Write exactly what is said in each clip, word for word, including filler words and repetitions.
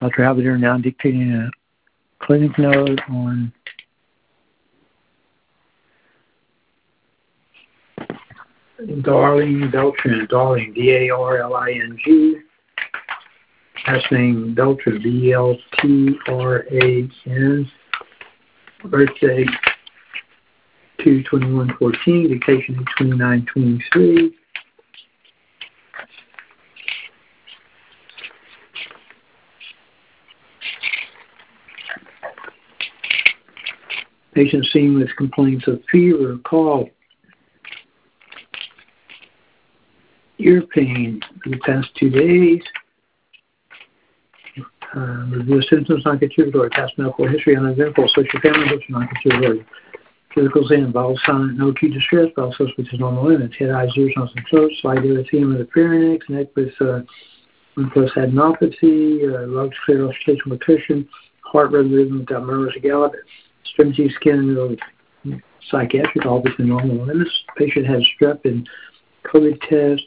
Doctor Halberdier now dictating a clinic note on Darling Beltran, Darling, D A R L I N G. Last name Beltran, B E L T R A N. Birthday two twenty-one fourteen, dictation eight twenty-nine twenty-three. Patient seen with complaints of fever, cough, ear pain for the past two days. Uh, review symptoms, non-contributory, past medical history, uneventful, social family history, non-contributory. Physicals involve silent, no acute distress, bowel sus which is normal limits. Head, eyes, ears, nose, and throat, slight erythema of the pharynx, neck with uh, plus adenopathy, uh, lungs clear, auscultation percussion, heart rate rhythm without murmurs or gallop, stringency, skin, uh, psychiatric, all within normal limits. Patient has strep and COVID test.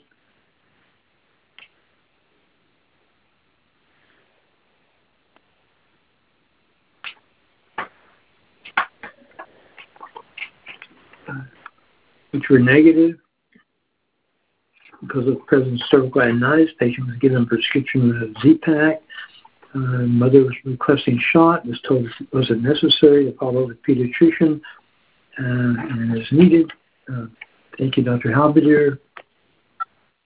Which were negative because of the presence of cervical adenitis. Patient was given a prescription of Z-Pak. Uh, mother was requesting shot, was told it wasn't necessary to follow the pediatrician uh, and as needed. Uh, thank you, Doctor Halberdier.